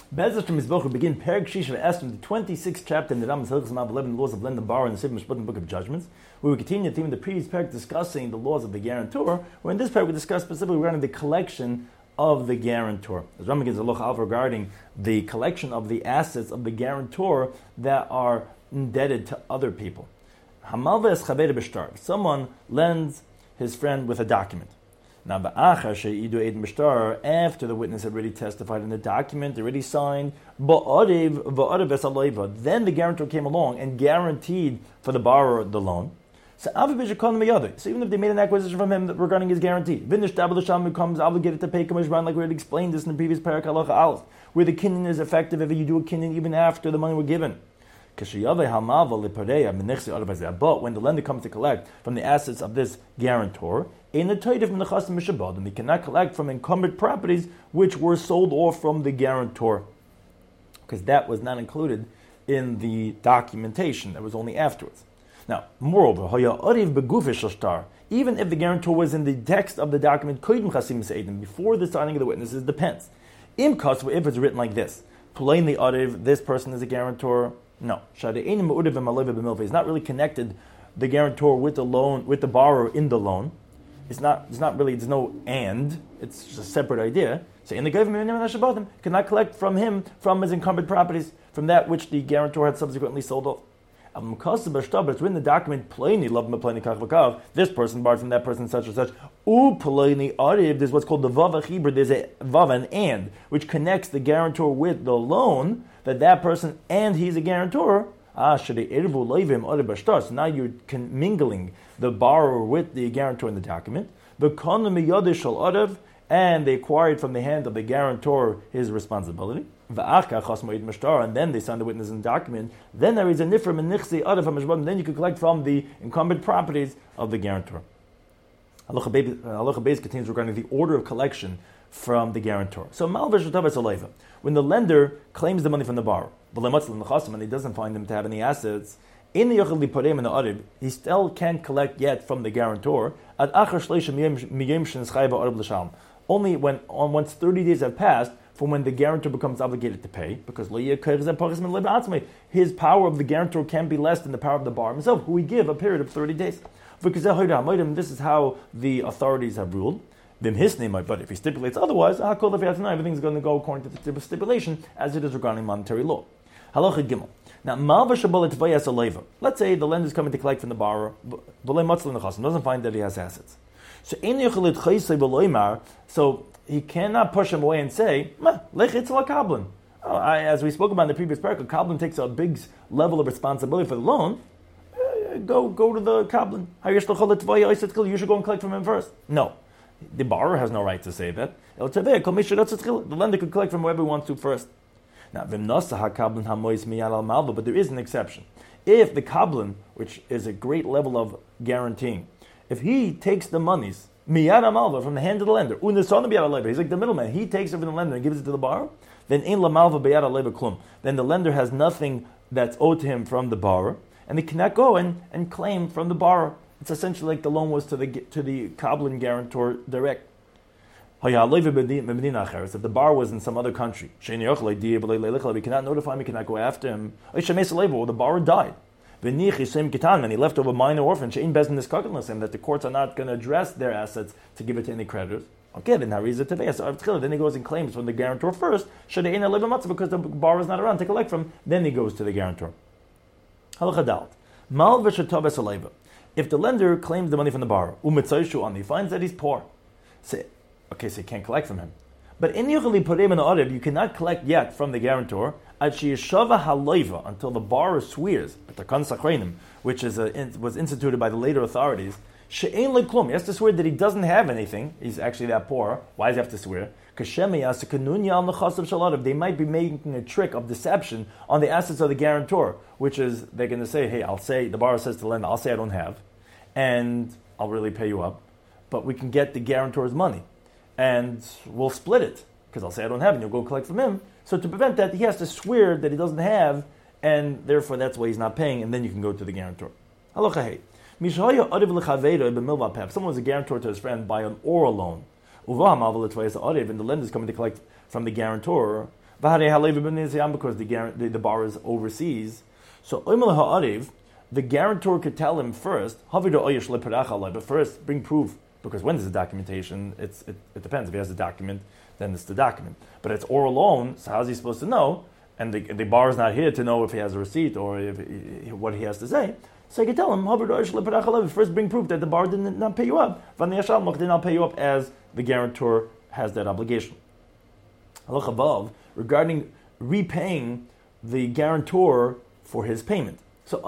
Bez Hashem Yisboch, we begin Perek Shish Esther, the 26th chapter in the Rambam's Hilchos Mav 11, the laws of lend and borrow in the Sefer Mishpatim Book of Judgments. We will continue the theme of the previous Perek discussing the laws of the guarantor, where in this Perek we discuss specifically regarding the collection of the guarantor. As Rambam gives a loch alpha regarding the collection of the assets of the guarantor that are indebted to other people. Hamalva es chaver b'shtar. Someone lends his friend with a document. Now, after the witness had already testified in the document, already signed, then the guarantor came along and guaranteed for the borrower the loan. So even if they made an acquisition from him regarding his guarantee, becomes obligated to pay Kamishban, like we had explained this in the previous Perek Halacha Aleph, where the kinyan is effective if you do a kinyan even after the money were given. But when the lender comes to collect from the assets of this guarantor, he cannot collect from encumbered properties which were sold off from the guarantor, because that was not included in the documentation. That was only afterwards. Now, moreover, even if the guarantor was in the text of the document before the signing of the witnesses, depends. If it's written like this, plainly this person is a guarantor. No, he's not really connected, the guarantor with the loan, with the borrower in the loan. It's not really, there's no and, it's just a separate idea. So in the government, cannot collect from him, from his encumbered properties, from that which the guarantor had subsequently sold off. But it's written in the document, this person borrowed from that person, such and such. There's what's called the vav achibur, there's a vav, an and, which connects the guarantor with the loan, that person and he's a guarantor. So now you're mingling the borrower with the guarantor in the document. And they acquired from the hand of the guarantor his responsibility. And then they signed the witness in the document. Then there is a nifra and then you can collect from the encumbered properties of the guarantor. Halacha Beis contains regarding the order of collection from the guarantor. So when the lender claims the money from the borrower, and he doesn't find him to have any assets, he still can't collect yet from the guarantor. Only once 30 days have passed from when the guarantor becomes obligated to pay, because his power of the guarantor can be less than the power of the borrower himself, who we give a period of 30 days. Because this is how the authorities have ruled. But if he stipulates otherwise, everything's going to go according to the stipulation as it is regarding monetary law. Halacha Gimel. Now, let's say the lender is coming to collect from the borrower, doesn't find that he has assets. So he cannot push him away and say, as we spoke about in the previous paragraph, Kablan takes a big level of responsibility for the loan. Go to the Kablan. You should go and collect from him first. No. The borrower has no right to say that. The lender could collect from whoever he wants to first. Now, but there is an exception. If the Kablan, which is a great level of guaranteeing, if he takes the monies from the hand of the lender, he's like the middleman, he takes it from the lender and gives it to the borrower, then the lender has nothing that's owed to him from the borrower, and he cannot go and claim from the borrower. It's essentially like the loan was to the Kablan guarantor direct. If the borrower was in some other country, we cannot notify him, we cannot go after him. Or the borrower died. And he left over a minor orphan, and that the courts are not going to address their assets to give it to any creditors. Okay, then he goes and claims from the guarantor first, because the borrower is not around to collect from, then he goes to the guarantor. If the lender claims the money from the borrower, he finds that he's poor, so he can't collect from him. But you cannot collect yet from the guarantor until the borrower swears, which was instituted by the later authorities. He has to swear that he doesn't have anything. He's actually that poor. Why does he have to swear? They might be making a trick of deception on the assets of the guarantor, which is they're going to say, hey, the borrower says to the lender, I'll say I don't have, and I'll really pay you up, but we can get the guarantor's money, and we'll split it, because I'll say I don't have, and you'll go collect from him. So to prevent that, he has to swear that he doesn't have, and therefore that's why he's not paying, and then you can go to the guarantor. Halacha hey. If someone was a guarantor to his friend by an oral loan, and the lender is coming to collect from the guarantor, Because the bar is overseas. So the guarantor could tell him first, but first bring proof, because when there's a documentation, it depends. If he has a document, then it's the document. But it's oral loan, so how's he supposed to know? And the bar is not here to know if he has a receipt or what he has to say. So I can tell him, first bring proof that the bar did not pay you up. Did not pay you up as the guarantor has that obligation. Regarding repaying the guarantor for his payment. So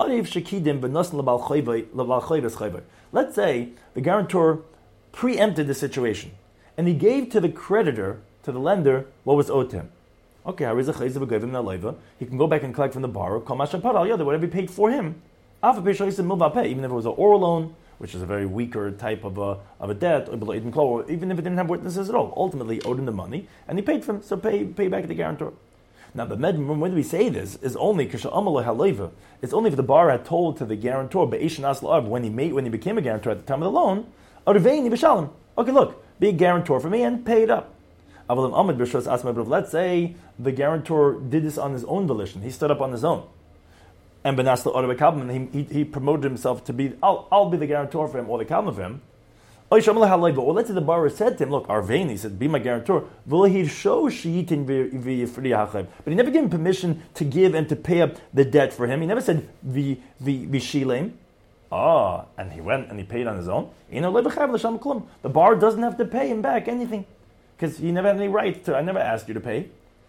let's say the guarantor preempted the situation and he gave to the creditor, to the lender, what was owed to him. Okay, he can go back and collect from the borrower, whatever he paid for him, even if it was an oral loan, which is a very weaker type of a debt, or even if it didn't have witnesses at all. Ultimately, he owed him the money, and he paid for him, so pay back the guarantor. Now, the when we say this is only it's only if the bar had told to the guarantor when he became a guarantor at the time of the loan, okay, look, be a guarantor for me and pay it up. Let's say the guarantor did this on his own volition; he stood up on his own, and he promoted himself to be, I'll be the guarantor for him or the kalma for him. Or let's say the borrower said to him, look, Arvain, he said, be my guarantor. But he never gave him permission to give and to pay up the debt for him. He never said, v'shilem. And he went and he paid on his own. The bar doesn't have to pay him back anything, because he never had any right to, I never asked you to pay.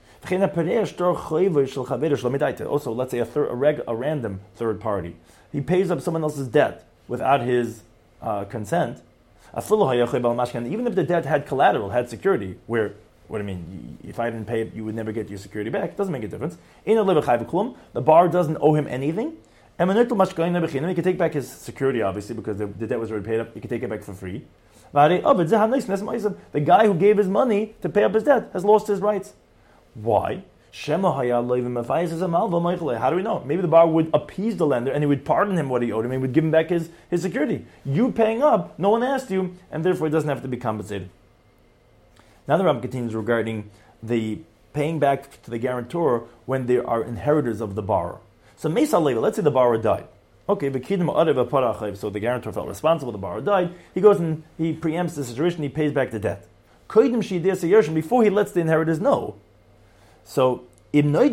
Also, let's say a random third party. He pays up someone else's debt without his consent. Even if the debt had collateral, had security, what do you mean? If I didn't pay it, you would never get your security back. It doesn't make a difference. The bar doesn't owe him anything. He can take back his security, obviously, because the debt was already paid up. He can take it back for free. The guy who gave his money to pay up his debt has lost his rights. Why? How do we know? Maybe the bar would appease the lender and he would pardon him what he owed him. He would give him back his security. You paying up, no one asked you, and therefore it doesn't have to be compensated. Now the Ram continues regarding the paying back to the guarantor when there are inheritors of the borrower. So Mesa Leva, let's say the borrower died. Okay, so the guarantor felt responsible, the borrower died. He goes and he preempts the situation, he pays back the debt. Before he lets the inheritors know. So, if we know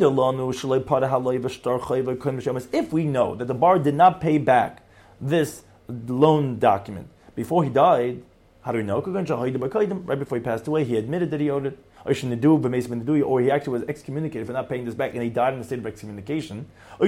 that the bar did not pay back this loan document before he died, how do we know? Right before he passed away, he admitted that he owed it, or he actually was excommunicated for not paying this back, and he died in a state of excommunication, or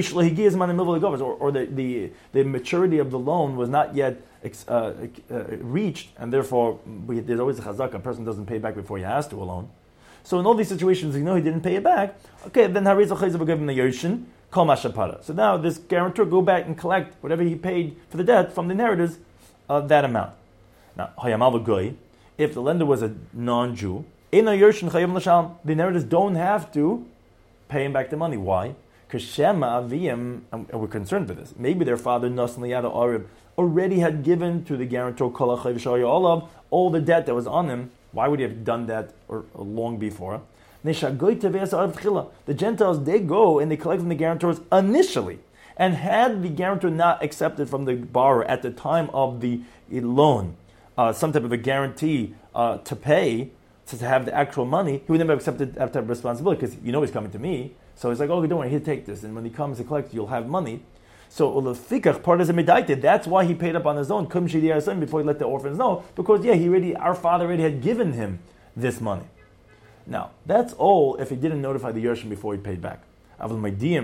the maturity of the loan was not yet reached, and therefore there's always a chazak, a person doesn't pay back before he has to a loan. So in all these situations, he didn't pay it back. Okay, then Hariza Chayza will give him the Yoshin, Kol Mashapara. So now this guarantor go back and collect whatever he paid for the debt from the inheritors of that amount. Now, Hayamal Goy, if the lender was a non-Jew, the inheritors don't have to pay him back the money. Why? Because Shema Aviyim, and we're concerned for this, maybe their father, Nasan Liyada Arib, already had given to the guarantor Kol HaChayv Shaya Olav all the debt that was on him. Why would he have done that long before? The Gentiles, they go and they collect from the guarantors initially. And had the guarantor not accepted from the borrower at the time of the loan some type of a guarantee to pay, to have the actual money, he would never have accepted that type of responsibility, because he's coming to me. So he's like, okay, don't worry, he'll take this. And when he comes to collect, you'll have money. So part is a medaita. That's why he paid up on his own. Before he let the orphans know, because our father already had given him this money. Now that's all if he didn't notify the Yershim before he paid back. But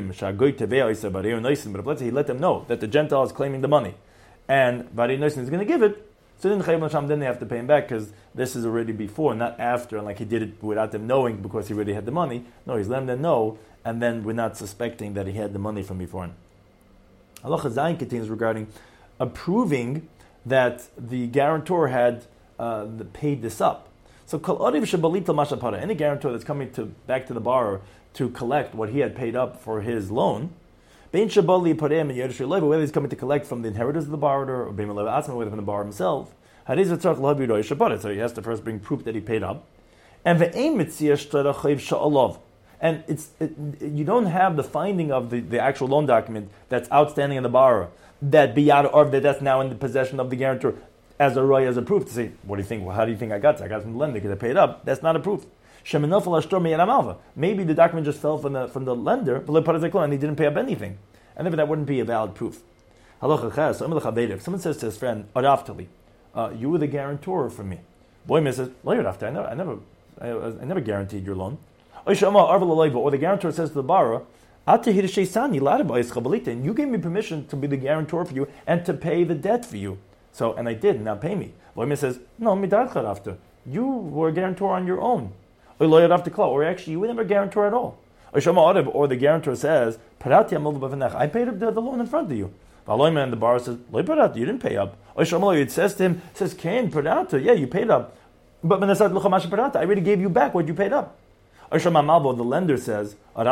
if let's say he let them know that the Gentile is claiming the money, and Bari Noisin is going to give it, so then they have to pay him back, because this is already before, not after, and like he did it without them knowing because he already had the money. No, he's letting them know, and then we're not suspecting that he had the money from before. Halacha Zayin contains regarding approving that the guarantor had paid this up. So any guarantor that's coming back to the borrower to collect what he had paid up for his loan, whether he's coming to collect from the inheritors of the borrower or whether from the borrower himself, so he has to first bring proof that he paid up. And And you don't have the finding of the actual loan document that's outstanding in the borrower, that biyad or that's now in the possession of the guarantor as a roy, as a proof to say, what do you think? Well, how do you think I got it? I got it from the lender because I paid up. That's not a proof. Maybe the document just fell from the lender, and he didn't pay up anything. And therefore that wouldn't be a valid proof. If someone says to his friend, you were the guarantor for me. Boy says, I never guaranteed your loan. Or the guarantor says to the borrower, and you gave me permission to be the guarantor for you and to pay the debt for you. So, and I did, now pay me. Boy says, no, you were a guarantor on your own. Or actually, you were never a guarantor at all. Or the guarantor says, I paid up the loan in front of you. And the borrower says, you didn't pay up. It says to him, yeah, you paid up. But I already gave you back what you paid up. The lender says,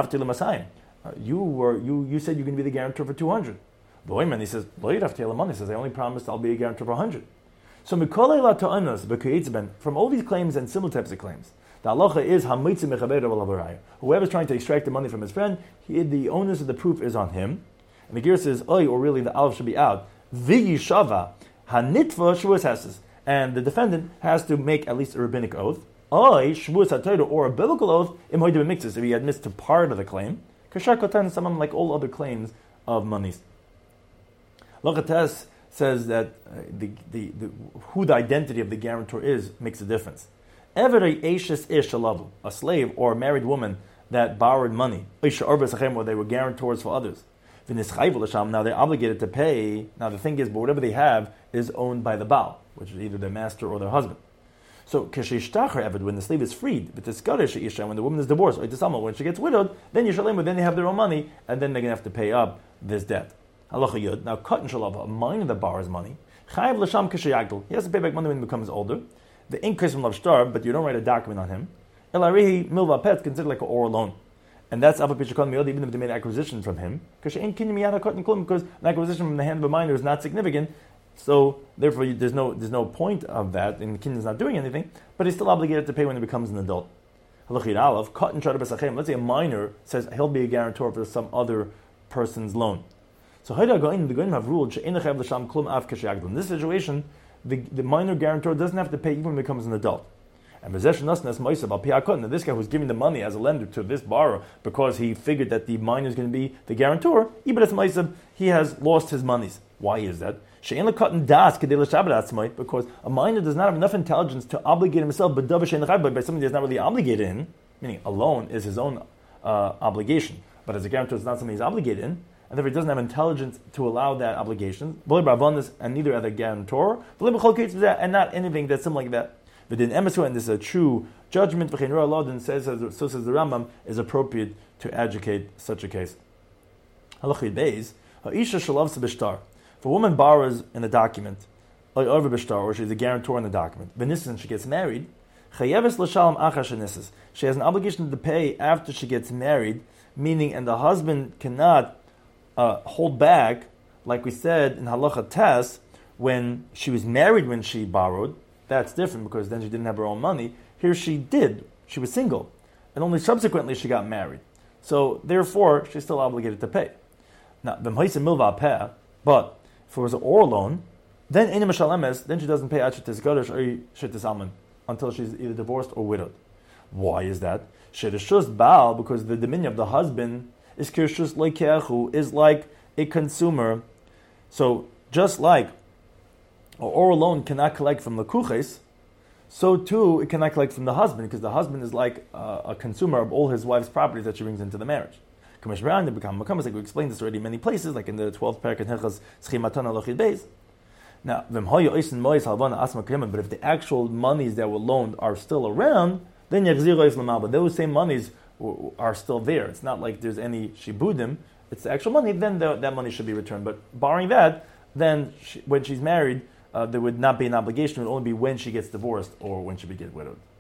you said you're going to be the guarantor for 200. He says, he says, I only promised I'll be a guarantor for 100. So from all these claims and similar types of claims, the halacha is whoever's trying to extract the money from his friend, the onus of the proof is on him. And the gear says, or really the aleph should be out. V'yishava hanitva shvuas heses. And the defendant has to make at least a rabbinic oath. Shvuas haTorah, or a biblical oath, if he admits to part of the claim. Kashar kotan, someone like all other claims of monies. Lochates says that who the identity of the guarantor is makes a difference. Every Ashes Ish a slave or a married woman that borrowed money, or they were guarantors for others. Now they're obligated to pay. Now the thing is, but whatever they have is owned by the Baal, which is either their master or their husband. So when the slave is freed, when the woman is divorced, when she gets widowed, then then they have their own money, and then they're going to have to pay up this debt. Now, cut a minor that borrows money. He has to pay back money when he becomes older. The increase from love star, but you don't write a document on him. Milva pet considered like an oral loan. And that's even if they made an acquisition from him. Because an acquisition from the hand of a minor is not significant. So therefore there's no point of that, and the king is not doing anything, but he's still obligated to pay when he becomes an adult. Let's say a minor says he'll be a guarantor for some other person's loan. So the Goyim have ruled in this situation, the minor guarantor doesn't have to pay even when he becomes an adult. And this guy who's giving the money as a lender to this borrower because he figured that the minor is going to be the guarantor, he has lost his monies. Why is that? Because a minor does not have enough intelligence to obligate himself by something that's not really obligated in, meaning a loan is his own obligation, but as a guarantor it's not something he's obligated in, and therefore he doesn't have intelligence to allow that obligation, and neither are the guarantor, and not anything that's something like that. But in Emesu, and this is a true judgment, so says the Rambam, is appropriate to adjudicate such a case. If a woman borrows in a document, or she's a guarantor in the document, and she gets married, she has an obligation to pay after she gets married, meaning, and the husband cannot hold back, like we said in Halacha Tes, when she was married when she borrowed. That's different because then she didn't have her own money. Here she did. She was single. And only subsequently she got married. So therefore, she's still obligated to pay. Now, but if it was an oral loan, then she doesn't pay until she's either divorced or widowed. Why is that? Because the dominion of the husband is kirshus leikehu, is like a consumer. So just like an oral loan cannot collect from the kuches, so too it cannot collect from the husband, because the husband is like a consumer of all his wife's properties that she brings into the marriage. Like we explained this already in many places, like in the 12th parak in Hilchos Schimatan Alochid Beis. Now, but if the actual monies that were loaned are still around, then but those same monies are still there. It's not like there's any shibudim, it's the actual money, then that money should be returned. But barring that, then when she's married, there would not be an obligation. It would only be when she gets divorced or when she gets widowed.